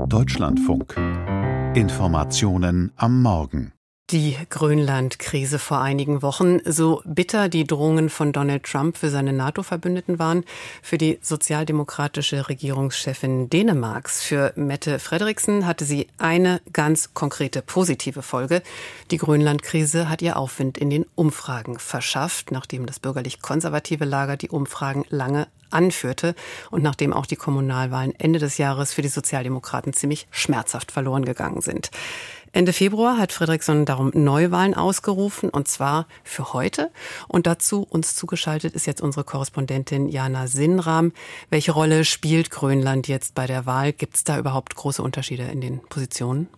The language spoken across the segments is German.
Deutschlandfunk. Informationen am Morgen. Die Grönland-Krise vor einigen Wochen, so bitter die Drohungen von Donald Trump für seine NATO-Verbündeten waren, für die sozialdemokratische Regierungschefin Dänemarks, für Mette Frederiksen, hatte sie eine ganz konkrete positive Folge. Die Grönland-Krise hat ihr Aufwind in den Umfragen verschafft, nachdem das bürgerlich-konservative Lager die Umfragen lange anführte und nachdem auch die Kommunalwahlen Ende des Jahres für die Sozialdemokraten ziemlich schmerzhaft verloren gegangen sind. Ende Februar hat Frederiksen darum Neuwahlen ausgerufen, und zwar für heute. Und dazu uns zugeschaltet ist jetzt unsere Korrespondentin Jana Sinnram. Welche Rolle spielt Grönland jetzt bei der Wahl? Gibt es da überhaupt große Unterschiede in den Positionen?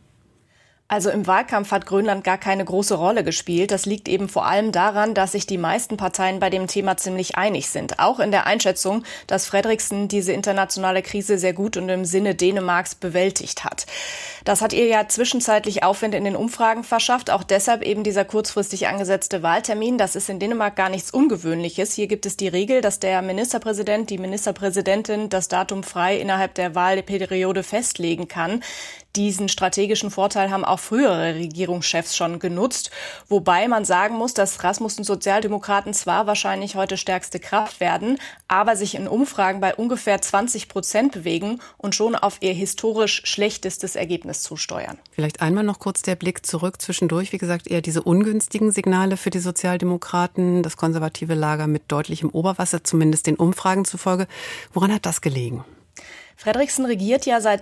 Also im Wahlkampf hat Grönland gar keine große Rolle gespielt. Das liegt eben vor allem daran, dass sich die meisten Parteien bei dem Thema ziemlich einig sind. Auch in der Einschätzung, dass Frederiksen diese internationale Krise sehr gut und im Sinne Dänemarks bewältigt hat. Das hat ihr ja zwischenzeitlich Aufwind in den Umfragen verschafft. Auch deshalb eben dieser kurzfristig angesetzte Wahltermin. Das ist in Dänemark gar nichts Ungewöhnliches. Hier gibt es die Regel, dass der Ministerpräsident, die Ministerpräsidentin das Datum frei innerhalb der Wahlperiode festlegen kann. Diesen strategischen Vorteil haben auch frühere Regierungschefs schon genutzt. Wobei man sagen muss, dass Rasmussens Sozialdemokraten zwar wahrscheinlich heute stärkste Kraft werden, aber sich in Umfragen bei ungefähr 20% bewegen und schon auf ihr historisch schlechtestes Ergebnis zusteuern. Vielleicht einmal noch kurz der Blick zurück zwischendurch. Wie gesagt, eher diese ungünstigen Signale für die Sozialdemokraten, das konservative Lager mit deutlichem Oberwasser, zumindest den Umfragen zufolge. Woran hat das gelegen? Frederiksen regiert ja seit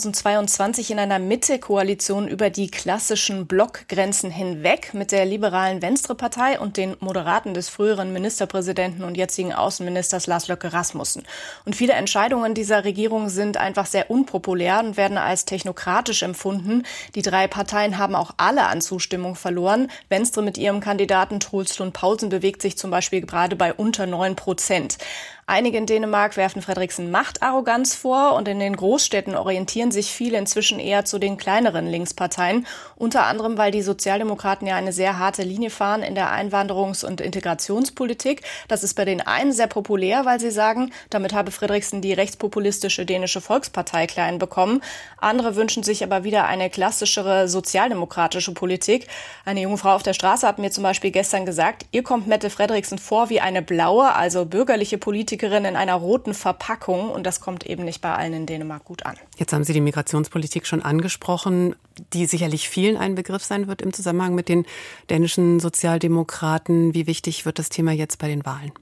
2022 in einer Mitte-Koalition über die klassischen Blockgrenzen hinweg mit der liberalen Venstre-Partei und den Moderaten des früheren Ministerpräsidenten und jetzigen Außenministers Lars Løkke Rasmussen. Und viele Entscheidungen dieser Regierung sind einfach sehr unpopulär und werden als technokratisch empfunden. Die drei Parteien haben auch alle an Zustimmung verloren. Venstre mit ihrem Kandidaten Troels Lund Poulsen bewegt sich zum Beispiel gerade bei unter 9%. Einige in Dänemark werfen Frederiksen Machtarroganz vor und in den Großstädten orientieren sich viele inzwischen eher zu den kleineren Linksparteien. Unter anderem, weil die Sozialdemokraten ja eine sehr harte Linie fahren in der Einwanderungs- und Integrationspolitik. Das ist bei den einen sehr populär, weil sie sagen, damit habe Frederiksen die rechtspopulistische dänische Volkspartei klein bekommen. Andere wünschen sich aber wieder eine klassischere sozialdemokratische Politik. Eine junge Frau auf der Straße hat mir zum Beispiel gestern gesagt, ihr kommt Mette Frederiksen vor wie eine blaue, also bürgerliche Politikerin in einer roten Verpackung, und das kommt eben nicht bei allen in Dänemark gut an. Jetzt haben Sie die Migrationspolitik schon angesprochen, die sicherlich vielen ein Begriff sein wird im Zusammenhang mit den dänischen Sozialdemokraten. Wie wichtig wird das Thema jetzt bei den Wahlen?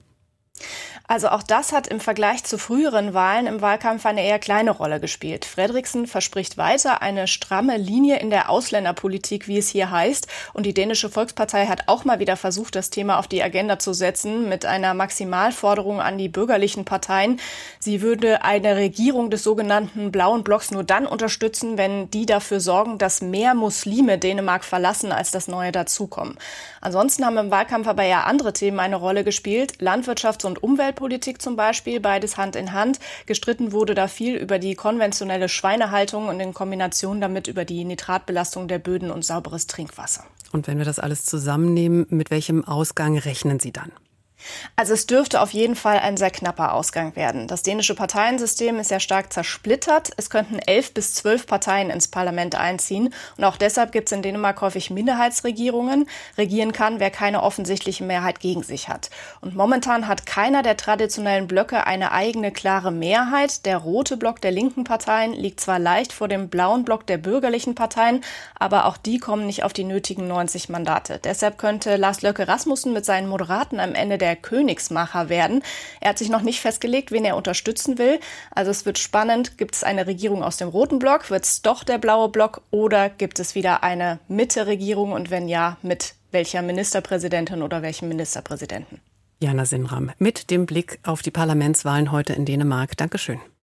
Also auch das hat im Vergleich zu früheren Wahlen im Wahlkampf eine eher kleine Rolle gespielt. Frederiksen verspricht weiter eine stramme Linie in der Ausländerpolitik, wie es hier heißt. Und die dänische Volkspartei hat auch mal wieder versucht, das Thema auf die Agenda zu setzen mit einer Maximalforderung an die bürgerlichen Parteien. Sie würde eine Regierung des sogenannten Blauen Blocks nur dann unterstützen, wenn die dafür sorgen, dass mehr Muslime Dänemark verlassen, als das Neue dazukommen. Ansonsten haben im Wahlkampf aber ja andere Themen eine Rolle gespielt. Landwirtschafts- und Umweltpolitik zum Beispiel, beides Hand in Hand. Gestritten wurde da viel über die konventionelle Schweinehaltung und in Kombination damit über die Nitratbelastung der Böden und sauberes Trinkwasser. Und wenn wir das alles zusammennehmen, mit welchem Ausgang rechnen Sie dann? Also es dürfte auf jeden Fall ein sehr knapper Ausgang werden. Das dänische Parteiensystem ist ja stark zersplittert. Es könnten 11 bis 12 Parteien ins Parlament einziehen. Und auch deshalb gibt es in Dänemark häufig Minderheitsregierungen. Regieren kann, wer keine offensichtliche Mehrheit gegen sich hat. Und momentan hat keiner der traditionellen Blöcke eine eigene klare Mehrheit. Der rote Block der linken Parteien liegt zwar leicht vor dem blauen Block der bürgerlichen Parteien, aber auch die kommen nicht auf die nötigen 90 Mandate. Deshalb könnte Lars Løkke Rasmussen mit seinen Moderaten am Ende der Königsmacher werden. Er hat sich noch nicht festgelegt, wen er unterstützen will. Also es wird spannend. Gibt es eine Regierung aus dem roten Block? Wird es doch der blaue Block? Oder gibt es wieder eine Mitte-Regierung? Und wenn ja, mit welcher Ministerpräsidentin oder welchem Ministerpräsidenten? Jana Sinnram mit dem Blick auf die Parlamentswahlen heute in Dänemark. Dankeschön.